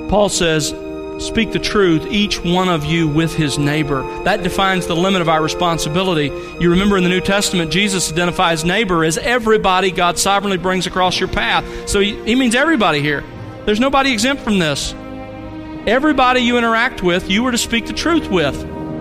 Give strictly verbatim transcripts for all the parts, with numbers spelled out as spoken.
Paul says, speak the truth, each one of you with his neighbor. That defines the limit of our responsibility. You remember in the New Testament, Jesus identifies neighbor as everybody God sovereignly brings across your path. So he, he means everybody here. There's nobody exempt from this. Everybody you interact with, you were to speak the truth with.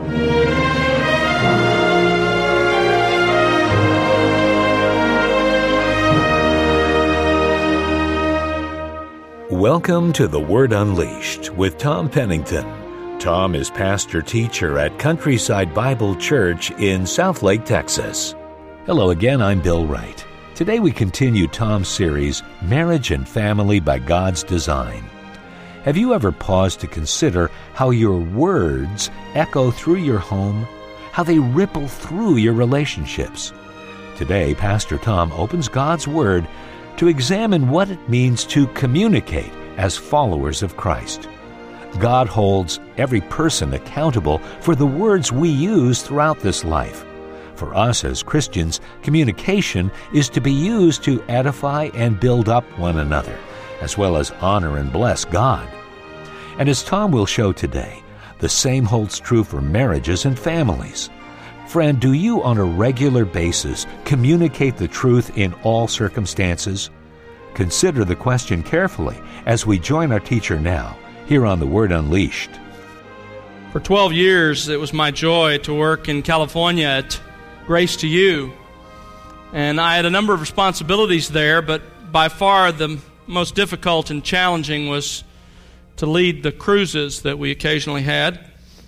Welcome to The Word Unleashed with Tom Pennington. Tom is pastor-teacher at Countryside Bible Church in Southlake, Texas. Hello again, I'm Bill Wright. Today we continue Tom's series, Marriage and Family by God's Design. Have you ever paused to consider how your words echo through your home, how they ripple through your relationships? Today, Pastor Tom opens God's Word to examine what it means to communicate as followers of Christ. God holds every person accountable for the words we use throughout this life. For us as Christians, communication is to be used to edify and build up one another, as well as honor and bless God. And as Tom will show today, the same holds true for marriages and families. Friend, do you on a regular basis communicate the truth in all circumstances? Consider the question carefully as we join our teacher now, here on The Word Unleashed. For twelve years, it was my joy to work in California at Grace to You. And I had a number of responsibilities there, but by far the most difficult and challenging was to lead the cruises that we occasionally had,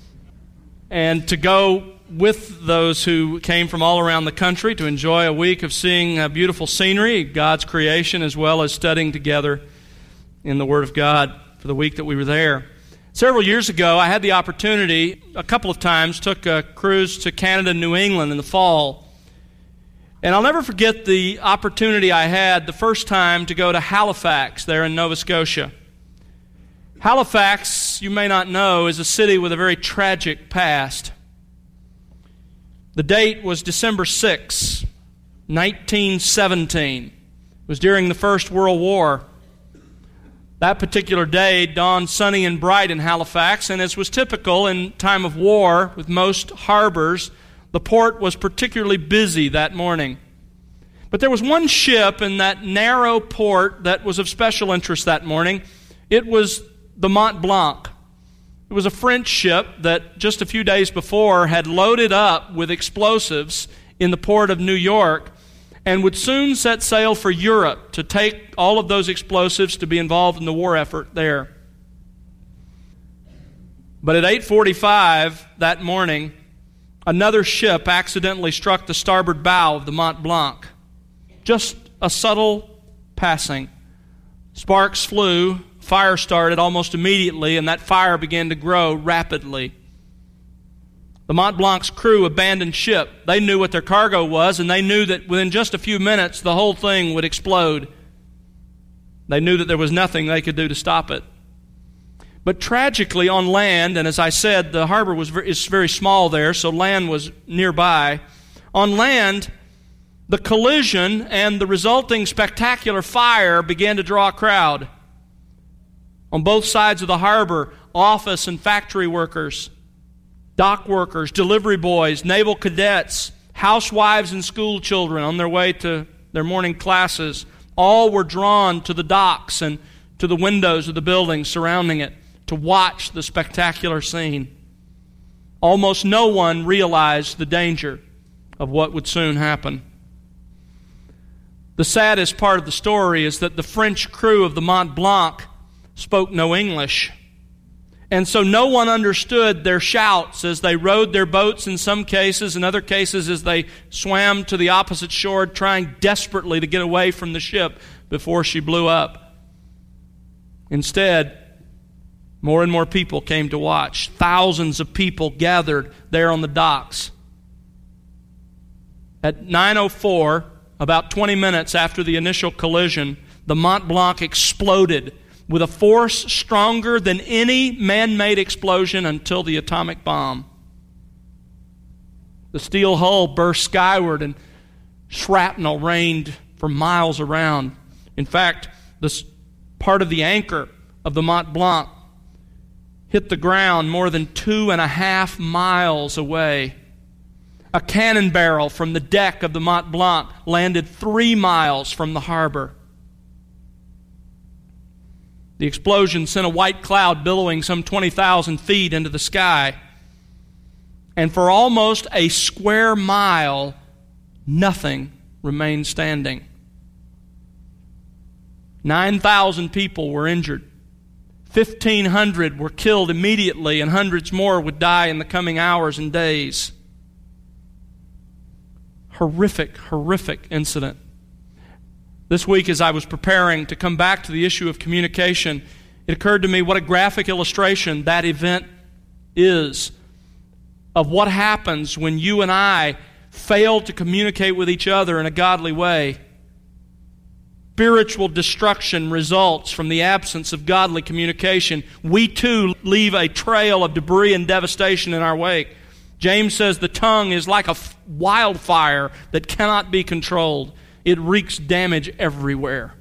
and to go with those who came from all around the country to enjoy a week of seeing uh, beautiful scenery, God's creation, as well as studying together in the Word of God for the week that we were there. Several years ago, I had the opportunity, a couple of times, took a cruise to Canada and New England in the fall. And I'll never forget the opportunity I had the first time to go to Halifax there in Nova Scotia. Halifax, you may not know, is a city with a very tragic past. The date was December sixth, nineteen seventeen. It was during the First World War. That particular day dawned sunny and bright in Halifax, and as was typical in time of war with most harbors, the port was particularly busy that morning. But there was one ship in that narrow port that was of special interest that morning. It was the Mont Blanc. It was a French ship that just a few days before had loaded up with explosives in the port of New York and would soon set sail for Europe to take all of those explosives to be involved in the war effort there. But at eight forty-five that morning, another ship accidentally struck the starboard bow of the Mont Blanc. Just a subtle passing. Sparks flew. Fire started almost immediately, and that fire began to grow rapidly. The Mont Blanc's crew abandoned ship. They knew what their cargo was, and they knew that within just a few minutes, the whole thing would explode. They knew that there was nothing they could do to stop it. But tragically, on land, and as I said, the harbor was very, is very small there, so land was nearby. On land, the collision and the resulting spectacular fire began to draw a crowd. On both sides of the harbor, office and factory workers, dock workers, delivery boys, naval cadets, housewives and school children on their way to their morning classes, all were drawn to the docks and to the windows of the buildings surrounding it to watch the spectacular scene. Almost no one realized the danger of what would soon happen. The saddest part of the story is that the French crew of the Mont Blanc spoke no English. And so no one understood their shouts as they rowed their boats in some cases, in other cases as they swam to the opposite shore, trying desperately to get away from the ship before she blew up. Instead, more and more people came to watch. Thousands of people gathered there on the docks. At nine oh four, about twenty minutes after the initial collision, the Mont Blanc exploded with a force stronger than any man-made explosion until the atomic bomb. The steel hull burst skyward and shrapnel rained for miles around. In fact, this part of the anchor of the Mont Blanc hit the ground more than two and a half miles away. A cannon barrel from the deck of the Mont Blanc landed three miles from the harbor. The explosion sent a white cloud billowing some twenty thousand feet into the sky. And for almost a square mile, nothing remained standing. nine thousand people were injured. fifteen hundred were killed immediately, and hundreds more would die in the coming hours and days. Horrific, horrific incident. This week, as I was preparing to come back to the issue of communication, it occurred to me what a graphic illustration that event is of what happens when you and I fail to communicate with each other in a godly way. Spiritual destruction results from the absence of godly communication. We too leave a trail of debris and devastation in our wake. James says the tongue is like a wildfire that cannot be controlled. It wreaks damage everywhere.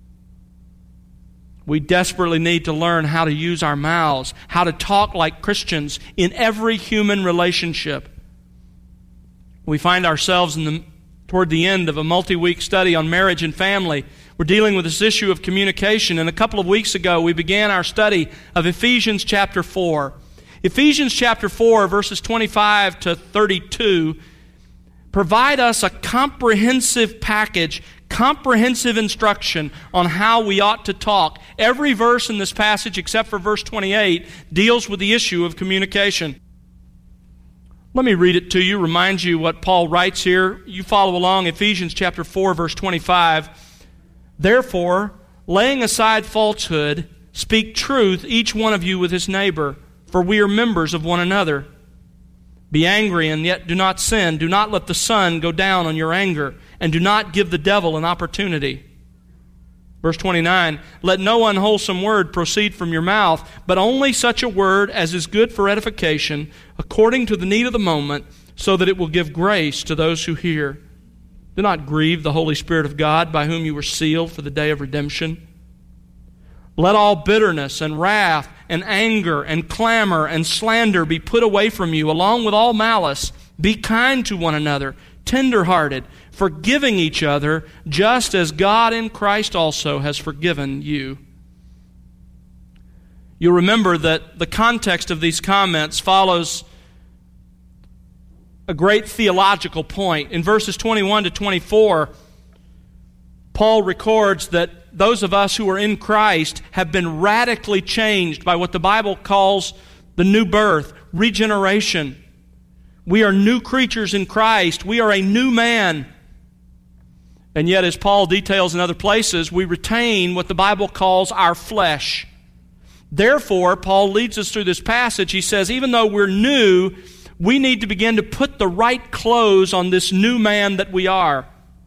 We desperately need to learn how to use our mouths, how to talk like Christians in every human relationship. We find ourselves in the, toward the end of a multi-week study on marriage and family. We're dealing with this issue of communication, and a couple of weeks ago we began our study of Ephesians chapter four. Ephesians chapter four, verses twenty-five to thirty-two, provide us a comprehensive package, comprehensive instruction on how we ought to talk. Every verse in this passage, except for verse twenty-eight, deals with the issue of communication. Let me read it to you, remind you what Paul writes here. You follow along, Ephesians chapter four, verse twenty-five. Therefore, laying aside falsehood, speak truth, each one of you with his neighbor, for we are members of one another. Be angry and yet do not sin. Do not let the sun go down on your anger, and do not give the devil an opportunity. Verse twenty-nine, let no unwholesome word proceed from your mouth, but only such a word as is good for edification, according to the need of the moment, so that it will give grace to those who hear. Do not grieve the Holy Spirit of God, by whom you were sealed for the day of redemption. Let all bitterness and wrath and anger and clamor and slander be put away from you, along with all malice. Be kind to one another, tender-hearted, forgiving each other, just as God in Christ also has forgiven you. You'll remember that the context of these comments follows a great theological point. In verses twenty-one to twenty-four, Paul records that those of us who are in Christ have been radically changed by what the Bible calls the new birth, regeneration. We are new creatures in Christ. We are a new man. And yet, as Paul details in other places, we retain what the Bible calls our flesh. Therefore, Paul leads us through this passage. He says, even though we're new, we need to begin to put the right clothes on this new man that we are.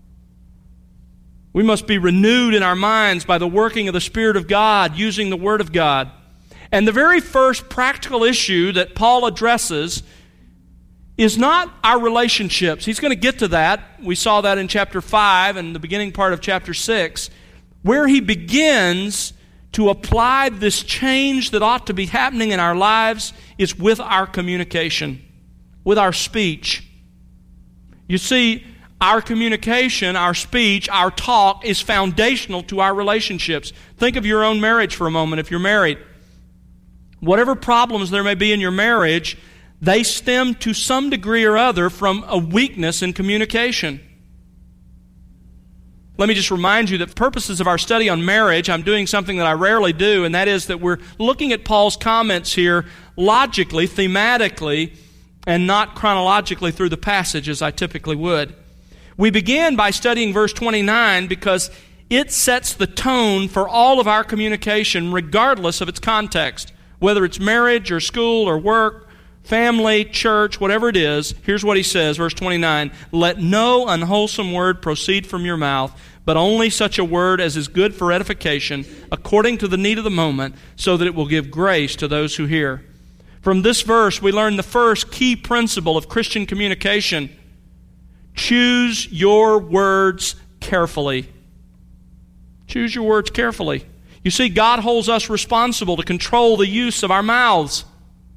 We must be renewed in our minds by the working of the Spirit of God, using the Word of God. And the very first practical issue that Paul addresses is not our relationships. He's going to get to that. We saw that in chapter five and the beginning part of chapter six, where he begins to apply this change that ought to be happening in our lives is with our communication, with our speech. You see, our communication, our speech, our talk is foundational to our relationships. Think of your own marriage for a moment if you're married. Whatever problems there may be in your marriage, they stem to some degree or other from a weakness in communication. Let me just remind you that for purposes of our study on marriage, I'm doing something that I rarely do, and that is that we're looking at Paul's comments here logically, thematically, and not chronologically through the passage as I typically would. We begin by studying verse twenty-nine because it sets the tone for all of our communication regardless of its context. Whether it's marriage or school or work, family, church, whatever it is, here's what he says, verse twenty-nine, let no unwholesome word proceed from your mouth, but only such a word as is good for edification, according to the need of the moment, so that it will give grace to those who hear. From this verse, we learn the first key principle of Christian communication. Choose your words carefully. Choose your words carefully. You see, God holds us responsible to control the use of our mouths.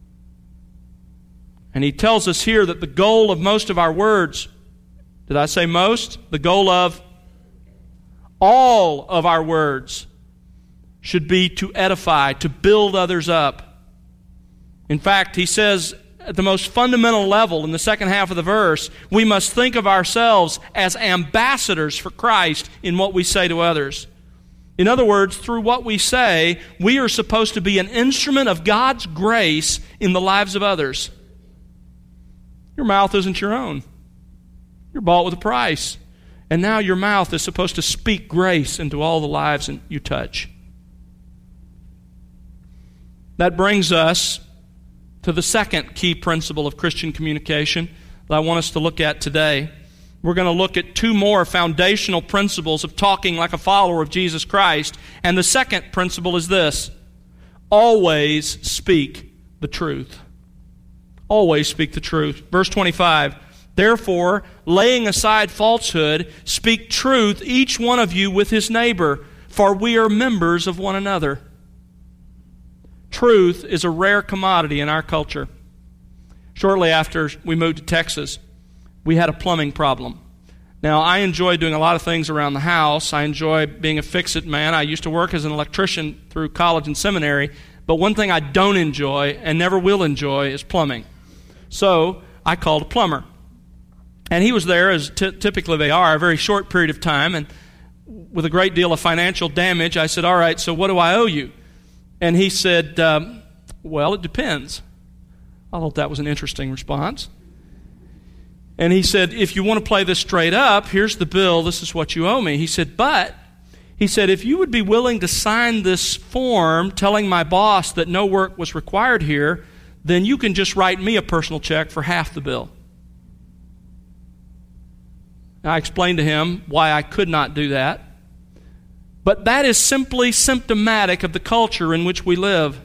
And He tells us here that the goal of most of our words, did I say most? The goal of all of our words should be to edify, to build others up. In fact, He says at the most fundamental level in the second half of the verse, we must think of ourselves as ambassadors for Christ in what we say to others. In other words, through what we say, we are supposed to be an instrument of God's grace in the lives of others. Your mouth isn't your own. You're bought with a price. And now your mouth is supposed to speak grace into all the lives you touch. That brings us to the second key principle of Christian communication that I want us to look at today. We're going to look at two more foundational principles of talking like a follower of Jesus Christ. And the second principle is this: always speak the truth. Always speak the truth. Verse twenty-five, therefore, laying aside falsehood, speak truth, each one of you with his neighbor, for we are members of one another. Truth is a rare commodity in our culture. Shortly after we moved to Texas, we had a plumbing problem. Now, I enjoy doing a lot of things around the house. I enjoy being a fix-it man. I used to work as an electrician through college and seminary, but one thing I don't enjoy and never will enjoy is plumbing. So I called a plumber. And he was there, as t- typically they are, a very short period of time, and with a great deal of financial damage, I said, all right, so what do I owe you? And he said, um, well, it depends. I thought that was an interesting response. And he said, if you want to play this straight up, here's the bill, this is what you owe me. He said, but, he said, if you would be willing to sign this form telling my boss that no work was required here, then you can just write me a personal check for half the bill. I explained to him why I could not do that. But that is simply symptomatic of the culture in which we live.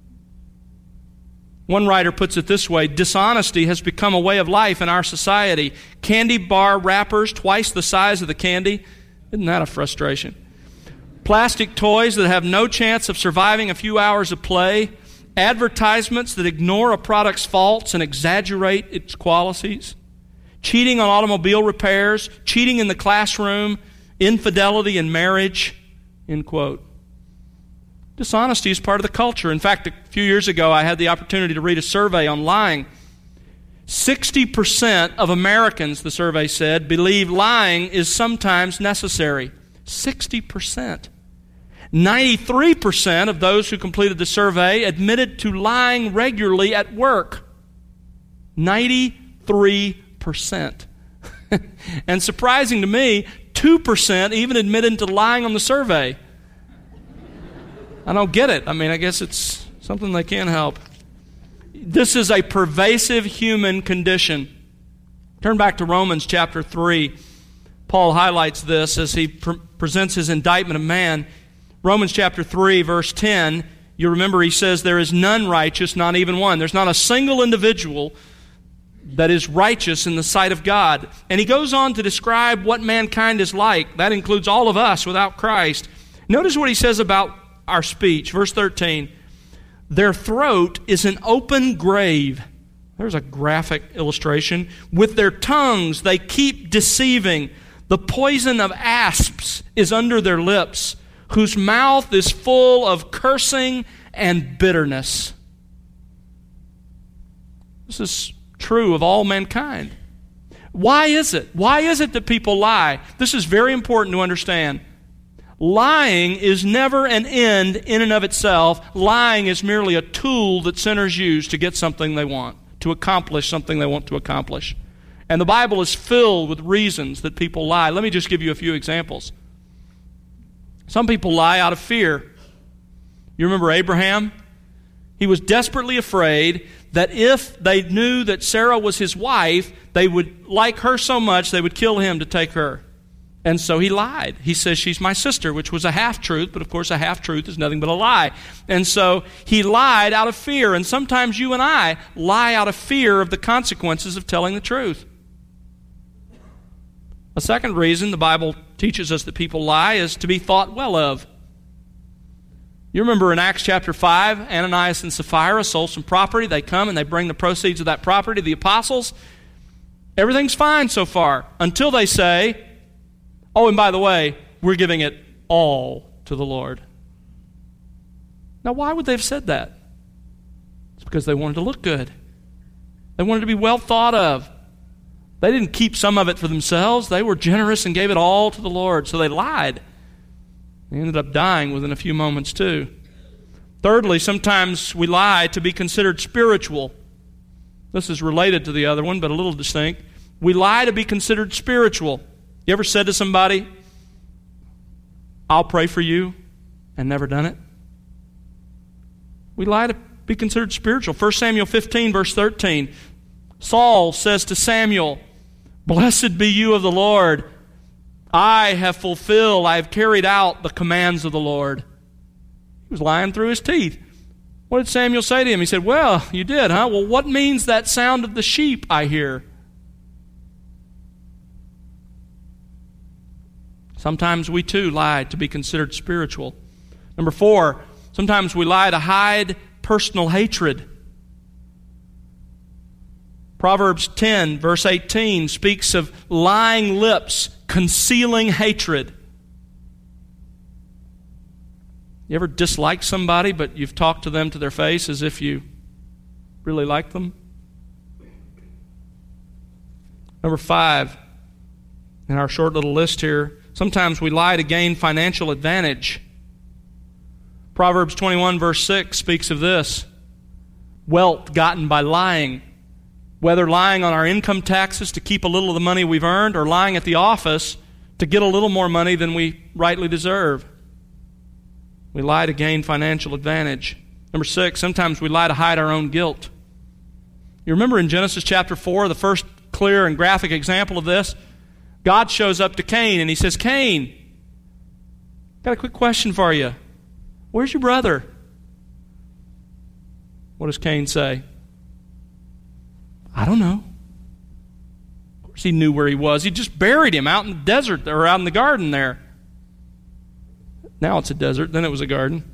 One writer puts it this way: dishonesty has become a way of life in our society. Candy bar wrappers twice the size of the candy. Isn't that a frustration? Plastic toys that have no chance of surviving a few hours of play. Advertisements that ignore a product's faults and exaggerate its qualities. Cheating on automobile repairs. Cheating in the classroom. Infidelity in marriage. End quote. Dishonesty is part of the culture. In fact, a few years ago, I had the opportunity to read a survey on lying. sixty percent of Americans, the survey said, believe lying is sometimes necessary. sixty percent. ninety-three percent of those who completed the survey admitted to lying regularly at work. ninety-three percent. And surprising to me, two percent even admitted to lying on the survey. I don't get it. I mean, I guess it's something they can't help. This is a pervasive human condition. Turn back to Romans chapter three. Paul highlights this as he pre- presents his indictment of man. Romans chapter three, verse ten, you remember he says, there is none righteous, not even one. There's not a single individual that is righteous in the sight of God. And he goes on to describe what mankind is like. That includes all of us without Christ. Notice what he says about our speech. Verse thirteen, their throat is an open grave. There's a graphic illustration. With their tongues they keep deceiving. The poison of asps is under their lips, whose mouth is full of cursing and bitterness. This is true of all mankind. Why is it? Why is it that people lie? This is very important to understand. Lying is never an end in and of itself. Lying is merely a tool that sinners use to get something they want, to accomplish something they want to accomplish. And the Bible is filled with reasons that people lie. Let me just give you a few examples. Some people lie out of fear. You remember Abraham? He was desperately afraid that if they knew that Sarah was his wife, they would like her so much they would kill him to take her. And so he lied. He says, she's my sister, which was a half-truth, but of course a half-truth is nothing but a lie. And so he lied out of fear. And sometimes you and I lie out of fear of the consequences of telling the truth. A second reason the Bible teaches us that people lie is to be thought well of. You remember in Acts chapter five, Ananias and Sapphira sold some property. They come and they bring the proceeds of that property to the apostles. Everything's fine so far until they say, oh, and by the way, we're giving it all to the Lord. Now, why would they have said that? It's because they wanted to look good. They wanted to be well thought of. They didn't keep some of it for themselves. They were generous and gave it all to the Lord. So they lied. They ended up dying within a few moments too. Thirdly, sometimes we lie to be considered spiritual. This is related to the other one, but a little distinct. We lie to be considered spiritual. You ever said to somebody, I'll pray for you, and never done it? We lie to be considered spiritual. First Samuel fifteen, verse thirteen. Saul says to Samuel, blessed be you of the Lord. I have fulfilled, I have carried out the commands of the Lord. He was lying through his teeth. What did Samuel say to him? He said, well, you did, huh? Well, what means that sound of the sheep I hear? Sometimes we too lie to be considered spiritual. Number four, sometimes we lie to hide personal hatred. Proverbs ten, verse eighteen, speaks of lying lips concealing hatred. You ever disliked somebody, but you've talked to them to their face as if you really like them? Number five, in our short little list here, sometimes we lie to gain financial advantage. Proverbs twenty-one, verse six speaks of this. Wealth gotten by lying. Whether lying on our income taxes to keep a little of the money we've earned, or lying at the office to get a little more money than we rightly deserve. We lie to gain financial advantage. Number six, sometimes we lie to hide our own guilt. You remember in Genesis chapter four, the first clear and graphic example of this? God shows up to Cain and he says, Cain, got a quick question for you. Where's your brother? What does Cain say? I don't know. Of course he knew where he was. He just buried him out in the desert or out in the garden there. Now it's a desert, then it was a garden.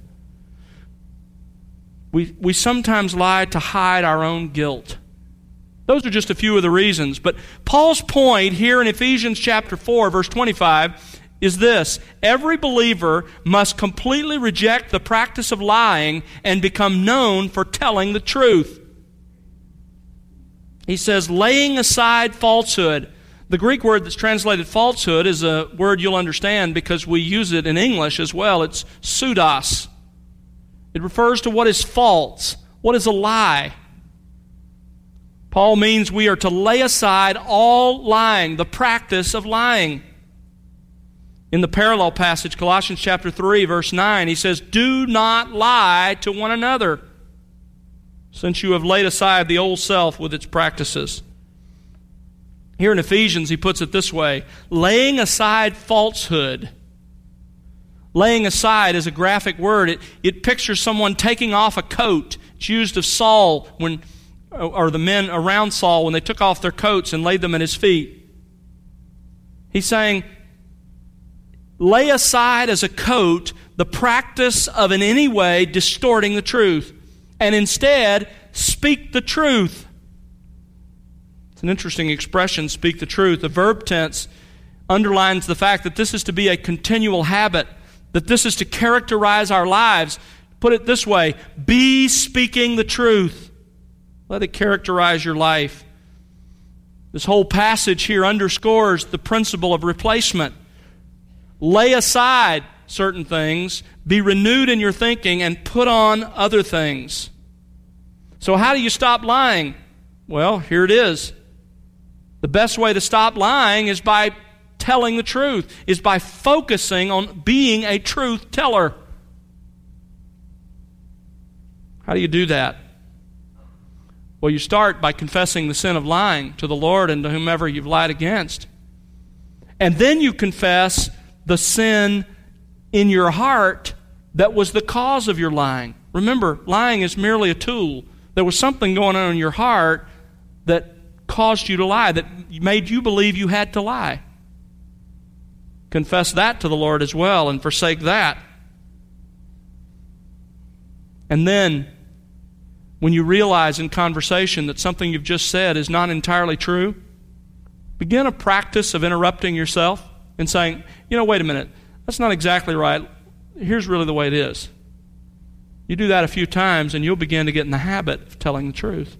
We, we sometimes lie to hide our own guilt. Those are just a few of the reasons. But Paul's point here in Ephesians chapter four, verse twenty-five, is this. Every believer must completely reject the practice of lying and become known for telling the truth. He says, laying aside falsehood. The Greek word that's translated falsehood is a word you'll understand because we use it in English as well. It's pseudos. It refers to what is false, what is a lie. Paul means we are to lay aside all lying, the practice of lying. In the parallel passage, Colossians chapter three, verse nine, he says, do not lie to one another, since you have laid aside the old self with its practices. Here in Ephesians, he puts it this way, laying aside falsehood. Laying aside is a graphic word. It, it pictures someone taking off a coat. It's used of Saul, when, or the men around Saul, when they took off their coats and laid them at his feet. He's saying, lay aside as a coat the practice of in any way distorting the truth, and instead speak the truth. It's an interesting expression, speak the truth. The verb tense underlines the fact that this is to be a continual habit, that this is to characterize our lives. Put it this way, be speaking the truth. Let it characterize your life. This whole passage here underscores the principle of replacement. Lay aside certain things, be renewed in your thinking, and put on other things. So how do you stop lying? Well, here it is. The best way to stop lying is by telling the truth, is by focusing on being a truth teller. How do you do that? Well, you start by confessing the sin of lying to the Lord and to whomever you've lied against. And then you confess the sin in your heart that was the cause of your lying. Remember, lying is merely a tool. There was something going on in your heart that caused you to lie, that made you believe you had to lie. Confess that to the Lord as well and forsake that. And then, when you realize in conversation that something you've just said is not entirely true, begin a practice of interrupting yourself and saying, you know, wait a minute, that's not exactly right. Here's really the way it is. You do that a few times and you'll begin to get in the habit of telling the truth.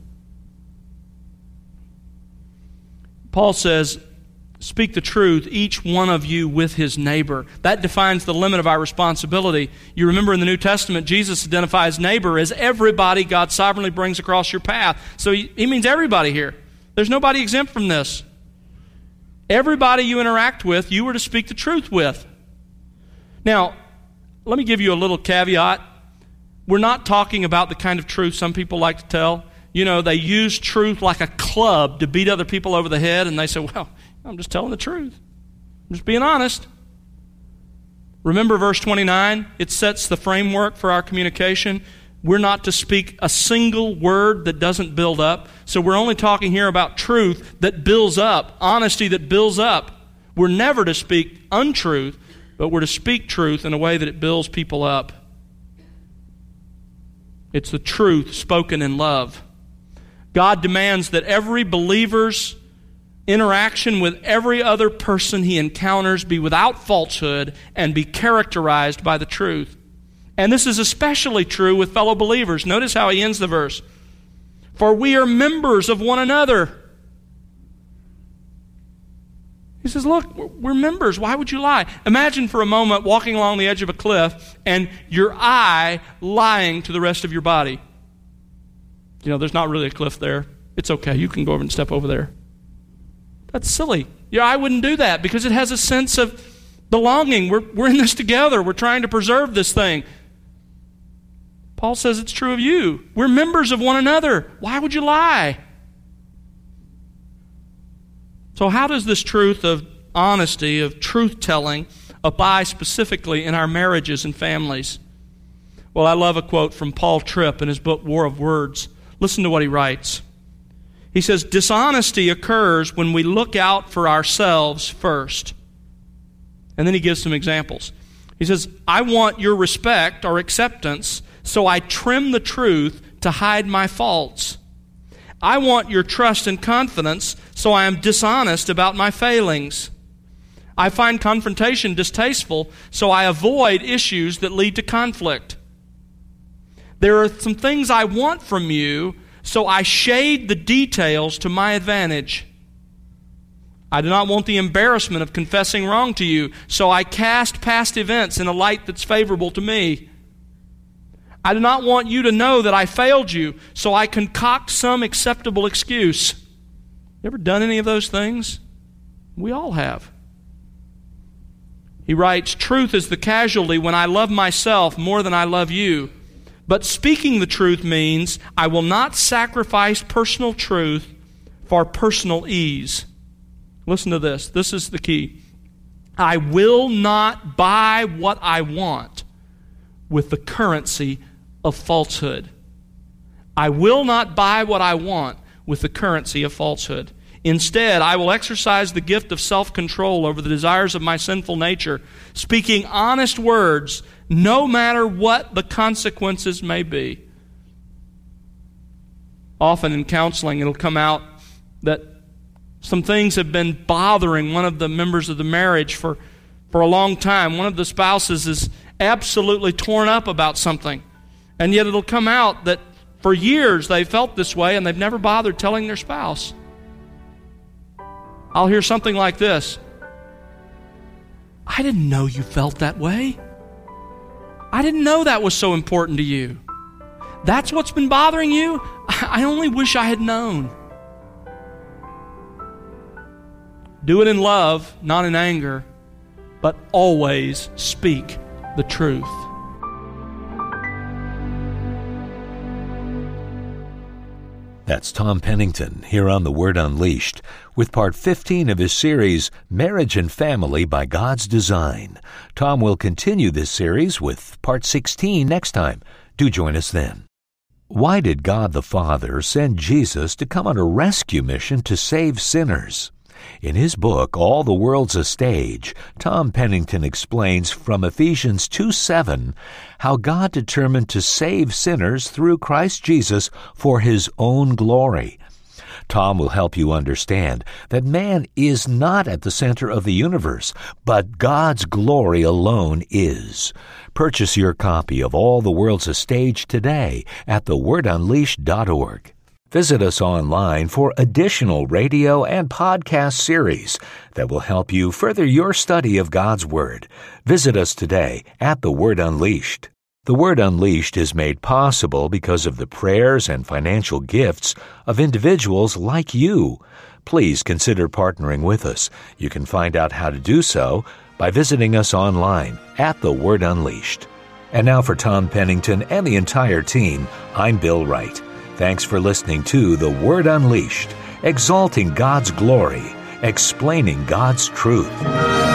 Paul says, speak the truth, each one of you with his neighbor. That defines the limit of our responsibility. You remember in the New Testament, Jesus identifies neighbor as everybody God sovereignly brings across your path. So he, he means everybody here. There's nobody exempt from this. Everybody you interact with, you were to speak the truth with. Now, let me give you a little caveat. We're not talking about the kind of truth some people like to tell. You know, they use truth like a club to beat other people over the head, and they say, well, I'm just telling the truth. I'm just being honest. Remember verse twenty-nine? It sets the framework for our communication. We're not to speak a single word that doesn't build up. So we're only talking here about truth that builds up, honesty that builds up. We're never to speak untruth, but we're to speak truth in a way that it builds people up. It's the truth spoken in love. God demands that every believer's interaction with every other person he encounters be without falsehood and be characterized by the truth. And this is especially true with fellow believers. Notice how he ends the verse. For we are members of one another. He says, look, we're members. Why would you lie? Imagine for a moment walking along the edge of a cliff and your eye lying to the rest of your body. You know, there's not really a cliff there. It's okay. You can go over and step over there. That's silly. Your eye wouldn't do that because it has a sense of belonging. We're, we're in this together. We're trying to preserve this thing. Paul says it's true of you. We're members of one another. Why would you lie? So how does this truth of honesty, of truth-telling, apply specifically in our marriages and families? Well, I love a quote from Paul Tripp in his book, War of Words. Listen to what he writes. He says, dishonesty occurs when we look out for ourselves first. And then he gives some examples. He says, I want your respect or acceptance, so I trim the truth to hide my faults. I want your trust and confidence, so I am dishonest about my failings. I find confrontation distasteful, so I avoid issues that lead to conflict. There are some things I want from you, so I shade the details to my advantage. I do not want the embarrassment of confessing wrong to you, so I cast past events in a light that's favorable to me. I do not want you to know that I failed you, so I concoct some acceptable excuse. You ever done any of those things? We all have. He writes, truth is the casualty when I love myself more than I love you. But speaking the truth means I will not sacrifice personal truth for personal ease. Listen to this. This is the key. I will not buy what I want with the currency of falsehood. I will not buy what I want with the currency of falsehood. Instead, I will exercise the gift of self-control over the desires of my sinful nature, speaking honest words no matter what the consequences may be. Often in counseling, it'll come out that some things have been bothering one of the members of the marriage for, for a long time. One of the spouses is absolutely torn up about something. And yet it'll come out that for years they felt this way and they've never bothered telling their spouse. I'll hear something like this. I didn't know you felt that way. I didn't know that was so important to you. That's what's been bothering you? I only wish I had known. Do it in love, not in anger, but always speak the truth. That's Tom Pennington here on The Word Unleashed with part fifteen of his series, Marriage and Family by God's Design. Tom will continue this series with part sixteen next time. Do join us then. Why did God the Father send Jesus to come on a rescue mission to save sinners? In his book, All the World's a Stage, Tom Pennington explains from Ephesians two seven how God determined to save sinners through Christ Jesus for his own glory. Tom will help you understand that man is not at the center of the universe, but God's glory alone is. Purchase your copy of All the World's a Stage today at the word unleashed dot org. Visit us online for additional radio and podcast series that will help you further your study of God's Word. Visit us today at The Word Unleashed. The Word Unleashed is made possible because of the prayers and financial gifts of individuals like you. Please consider partnering with us. You can find out how to do so by visiting us online at The Word Unleashed. And now for Tom Pennington and the entire team, I'm Bill Wright. Thanks for listening to The Word Unleashed, exalting God's glory, explaining God's truth.